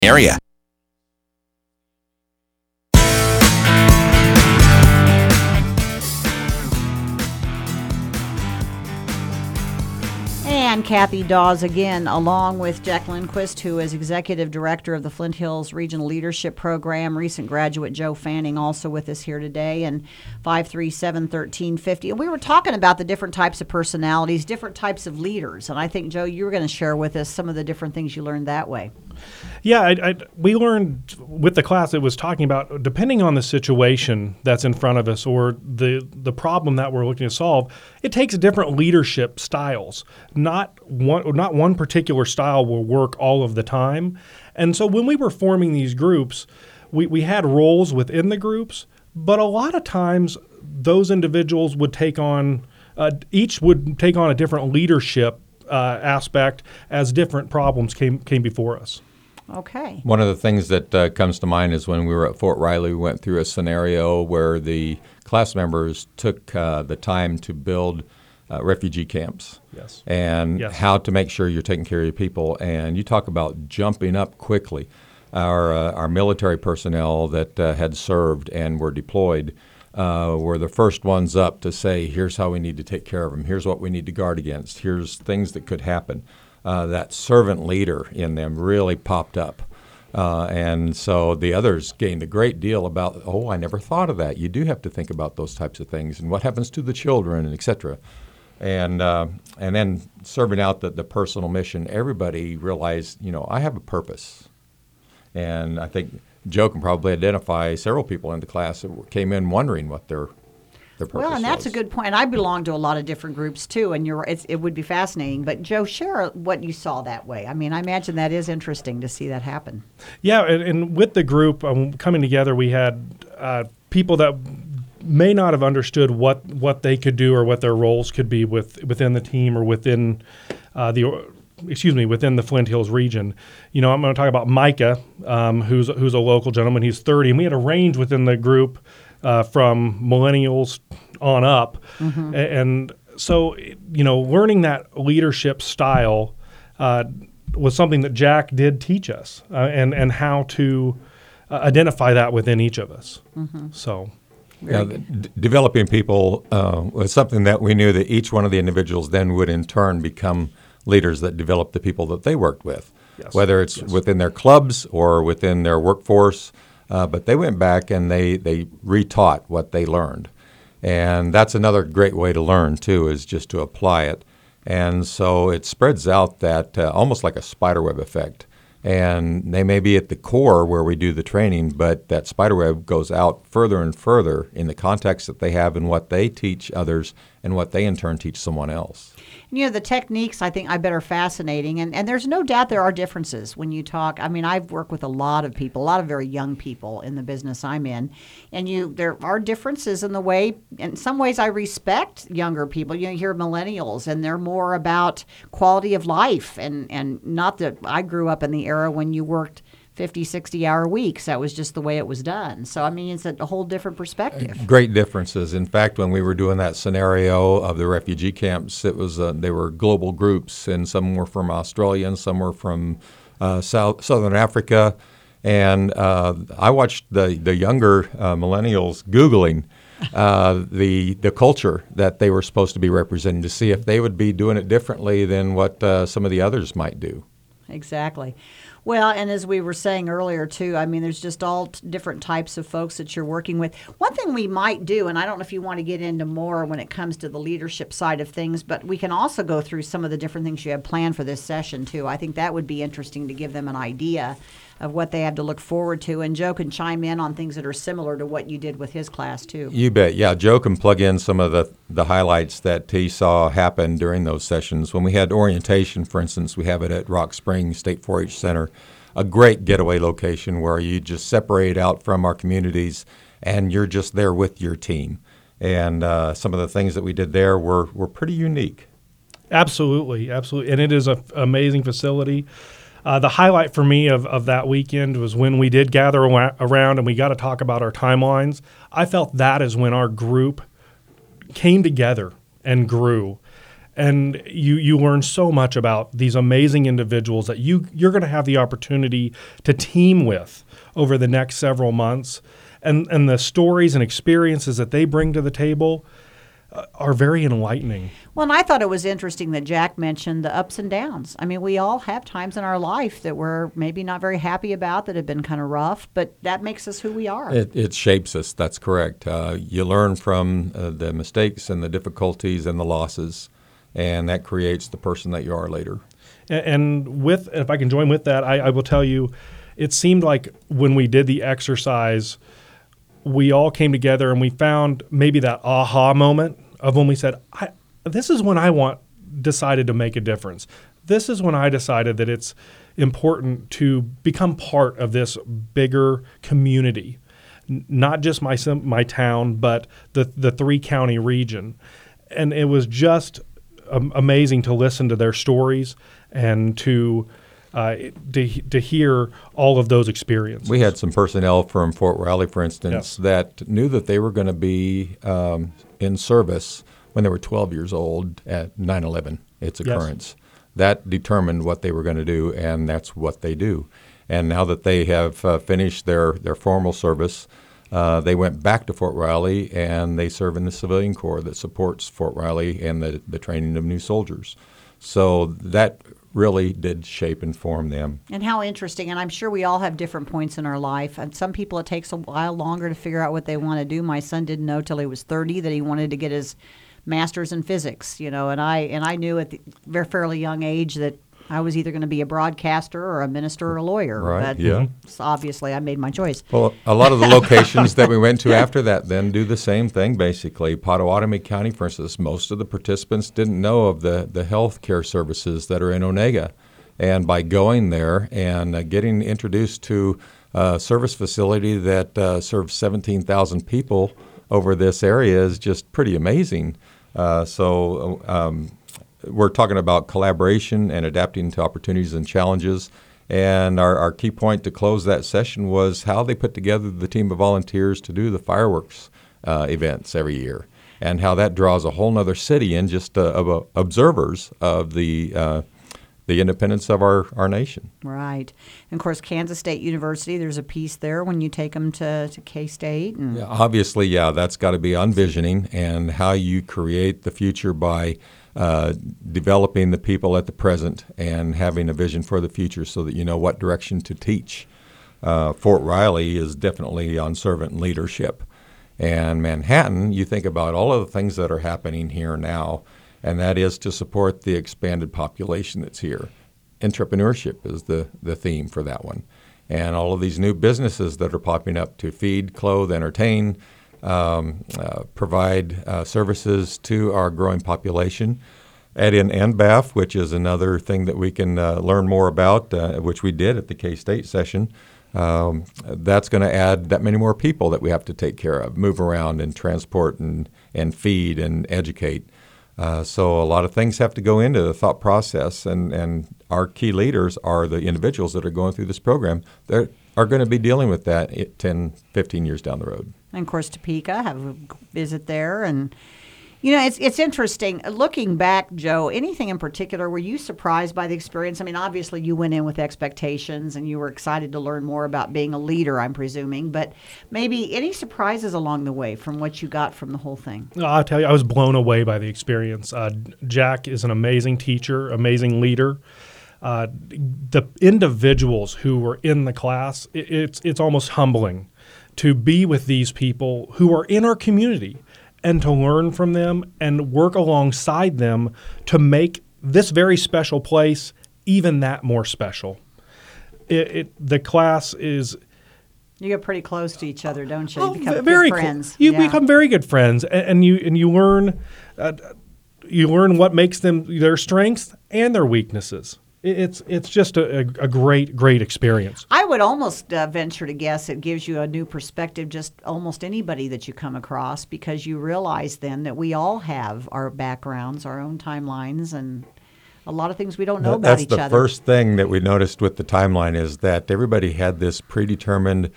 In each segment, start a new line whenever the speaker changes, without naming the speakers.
area.
And Kathy Dawes again, along with Jack Lindquist, who is Executive Director of the Flint Hills Regional Leadership Program. Recent graduate Joe Fanning also with us here today, and 537-1350. And we were talking about the different types of personalities, different types of leaders. And I think, Joe, you were going to share with us some of the different things you learned that way.
Yeah, we learned with the class, it was talking about depending on the situation that's in front of us or the problem that we're looking to solve, it takes different leadership styles. Not one particular style will work all of the time. And so when we were forming these groups, we had roles within the groups, but a lot of times those individuals would take on, each would take on a different leadership aspect as different problems came before us.
Okay.
One of the things that comes to mind is when we were at Fort Riley, we went through a scenario where the class members took the time to build refugee camps.
Yes.
And how to make sure you're taking care of your people. And you talk about jumping up quickly. Our military personnel that had served and were deployed were the first ones up to say, here's how we need to take care of them. Here's what we need to guard against. Here's things that could happen. That servant leader in them really popped up. And so the others gained a great deal about, I never thought of that. You do have to think about those types of things and what happens to the children, and et cetera. And then serving out the personal mission, everybody realized, I have a purpose. And I think Joe can probably identify several people in the class that came in wondering what their purpose was.
Well, and that's a good point. I belong to a lot of different groups, too, and it would be fascinating. But, Joe, share what you saw that way. I mean, I imagine that is interesting to see that happen.
Yeah, and with the group coming together, we had people that may not have understood what they could do or what their roles could be within the team or within within the Flint Hills region. I'm going to talk about Micah, who's a local gentleman. He's 30, and we had a range within the group from millennials on up. Mm-hmm. And so, learning that leadership style was something that Jack did teach us and how to identify that within each of us. Mm-hmm. So.
Developing people was something that we knew that each one of the individuals then would in turn become leaders that developed the people that they worked with, whether it's within their clubs or within their workforce. But they went back and they retaught what they learned. And that's another great way to learn, too, is just to apply it. And so it spreads out that almost like a spiderweb effect. And they may be at the core where we do the training, but that spiderweb goes out further and further in the context that they have and what they teach others and what they in turn teach someone else.
The techniques, I bet, are fascinating. And there's no doubt there are differences when you talk. I mean, I've worked with a lot of people, a lot of very young people in the business I'm in. And there are differences in the way, in some ways I respect younger people. You hear millennials, and they're more about quality of life. And not that I grew up in the era when you worked 50, 60-hour weeks. That was just the way it was done. So, it's a whole different perspective.
Great differences. In fact, when we were doing that scenario of the refugee camps, it was they were global groups, and some were from Australia and some were from Southern Africa. And I watched the younger millennials Googling the culture that they were supposed to be representing to see if they would be doing it differently than what some of the others might do.
Exactly. Well, and as we were saying earlier, too, there's just all different types of folks that you're working with. One thing we might do, and I don't know if you want to get into more when it comes to the leadership side of things, but we can also go through some of the different things you have planned for this session, too. I think that would be interesting to give them an idea of what they have to look forward to. And Joe can chime in on things that are similar to what you did with his class, too.
You bet. Yeah, Joe can plug in some of the highlights that he saw happen during those sessions. When we had orientation, for instance, we have it at Rock Springs State 4-H Center, a great getaway location where you just separate out from our communities and you're just there with your team. And some of the things that we did there were pretty unique.
Absolutely, absolutely. And it is an amazing facility. The highlight for me of that weekend was when we did gather around and we got to talk about our timelines. I felt that is when our group came together and grew. And you learn so much about these amazing individuals that you're going to have the opportunity to team with over the next several months. And the stories and experiences that they bring to the table are very enlightening.
Well, and I thought it was interesting that Jack mentioned the ups and downs. I mean, we all have times in our life that we're maybe not very happy about, that have been kind of rough, but that makes us who we are.
It shapes us. That's correct. You learn from the mistakes and the difficulties and the losses, and that creates the person that you are later.
And if I can join with that, I will tell you, it seemed like when we did the exercise, we all came together and we found maybe that aha moment of when we said, this is when I decided to make a difference. This is when I decided that it's important to become part of this bigger community, not just my town, but the 3-county region. And it was just amazing to listen to their stories and to hear all of those experiences.
We had some personnel from Fort Riley, for instance, that knew that they were going to be in service when they were 12 years old at 9/11, its occurrence. Yes. That determined what they were going to do, and that's what they do. And now that they have finished their formal service, they went back to Fort Riley, and they serve in the Civilian Corps that supports Fort Riley and the training of new soldiers. So that really did shape and form them.
And how interesting. And I'm sure we all have different points in our life. And some people, it takes a while longer to figure out what they want to do. My son didn't know till he was 30 that he wanted to get his master's in physics, and I knew at the very fairly young age that I was either going to be a broadcaster or a minister or a lawyer.
Right,
but
yeah.
Obviously I made my choice.
Well, a lot of the locations that we went to after that then do the same thing, basically. Potawatomi County, for instance, most of the participants didn't know of the health care services that are in Onega. And by going there and getting introduced to a service facility that serves 17,000 people over this area is just pretty amazing. We're talking about collaboration and adapting to opportunities and challenges. And our key point to close that session was how they put together the team of volunteers to do the fireworks events every year, and how that draws a whole nother city in just of observers of the independence of our nation.
Right. And, of course, Kansas State University, there's a piece there when you take them to K-State.
Yeah, obviously, that's got to be on visioning and how you create the future by developing the people at the present and having a vision for the future so that you know what direction to teach. Fort Riley is definitely on servant leadership. And Manhattan, you think about all of the things that are happening here now, and that is to support the expanded population that's here. Entrepreneurship is the theme for that one. And all of these new businesses that are popping up to feed, clothe, entertain, provide services to our growing population. Add in NBAF, which is another thing that we can learn more about, which we did at the K-State session. That's going to add that many more people that we have to take care of, move around and transport and feed and educate. So a lot of things have to go into the thought process, and our key leaders are the individuals that are going through this program that are going to be dealing with that 10, 15 years down the road.
And, of course, Topeka, have a visit there. And, it's interesting. Looking back, Joe, anything in particular, were you surprised by the experience? I mean, obviously you went in with expectations and you were excited to learn more about being a leader, I'm presuming. But maybe any surprises along the way from what you got from the whole thing?
I'll tell you, I was blown away by the experience. Jack is an amazing teacher, amazing leader. The individuals who were in the class, it's almost humbling to be with these people who are in our community and to learn from them and work alongside them to make this very special place even that more special. The class is...
You get pretty close to each other, don't you? You become
very
good friends.
You become very good friends, and you learn what makes them their strengths and their weaknesses. It's just a great experience.
I would almost venture to guess it gives you a new perspective, just almost anybody that you come across, because you realize then that we all have our backgrounds, our own timelines, and a lot of things we don't know about each other.
That's the first thing that we noticed with the timeline is that everybody had this predetermined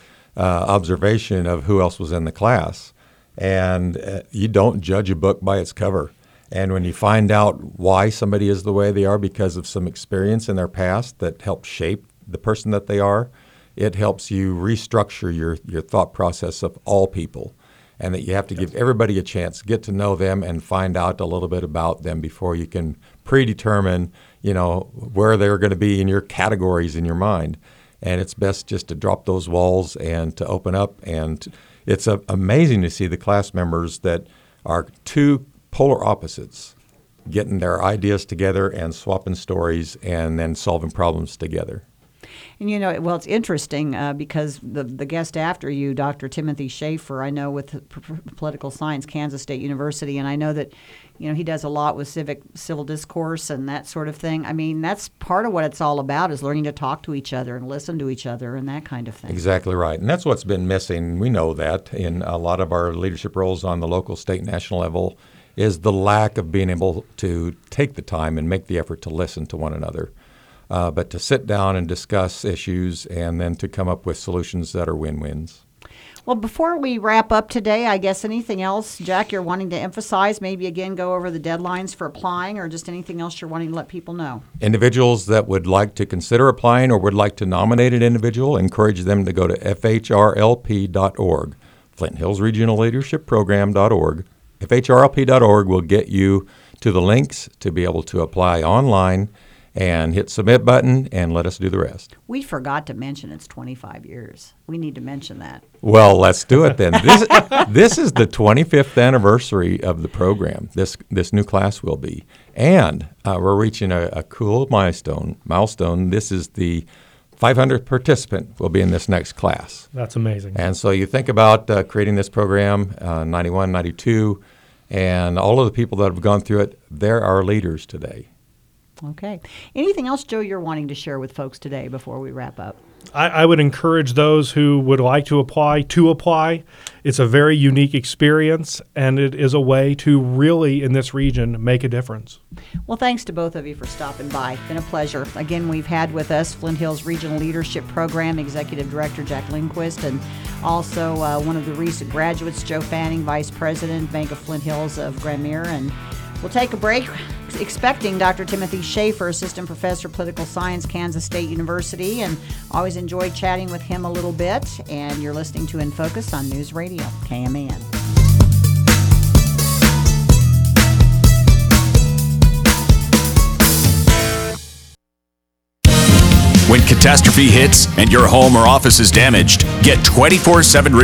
observation of who else was in the class. And you don't judge a book by its cover. And when you find out why somebody is the way they are because of some experience in their past that helped shape the person that they are, it helps you restructure your thought process of all people. And that you have to give everybody a chance, get to know them, and find out a little bit about them before you can predetermine, where they're going to be in your categories in your mind. And it's best just to drop those walls and to open up. And it's amazing to see the class members that are two polar opposites getting their ideas together and swapping stories and then solving problems together.
And it's interesting because the guest after you, Dr. Timothy Schaefer, I know with political science, Kansas State University, and I know that he does a lot with civil discourse and that sort of thing. I mean, that's part of what it's all about, is learning to talk to each other and listen to each other and that kind of thing.
Exactly right. And that's what's been missing. We know that in a lot of our leadership roles on the local, state, national level is the lack of being able to take the time and make the effort to listen to one another. But to sit down and discuss issues and then to come up with solutions that are win-wins.
Well, before we wrap up today, I guess anything else, Jack, you're wanting to emphasize, maybe again go over the deadlines for applying, or just anything else you're wanting to let people know?
Individuals that would like to consider applying or would like to nominate an individual, encourage them to go to FHRLP.org, Flint Hills Regional Leadership Program.org. FHRLP.org will get you to the links to be able to apply online and hit submit button and let us do the rest.
We forgot to mention it's 25 years. We need to mention that.
Well, let's do it then. This is the 25th anniversary of the program. This new class will be. And we're reaching a cool milestone. This is the 500th participant will be in this next class.
That's amazing.
And so you think about creating this program, 91, 92, and all of the people that have gone through it, they're our leaders today.
Okay. Anything else, Joe, you're wanting to share with folks today before we wrap up?
I would encourage those who would like to apply. It's a very unique experience, and it is a way to really, in this region, make a difference.
Well, thanks to both of you for stopping by. It's been a pleasure. Again, we've had with us Flint Hills Regional Leadership Program Executive Director Jack Lindquist, and also one of the recent graduates, Joe Fanning, Vice President, Bank of Flint Hills of Grand-Mere. And we'll take a break, expecting Dr. Timothy Schaefer, Assistant Professor of Political Science, Kansas State University, and always enjoyed chatting with him a little bit. And you're listening to In Focus on News Radio, KMAN.
When catastrophe hits and your home or office is damaged, get 24/7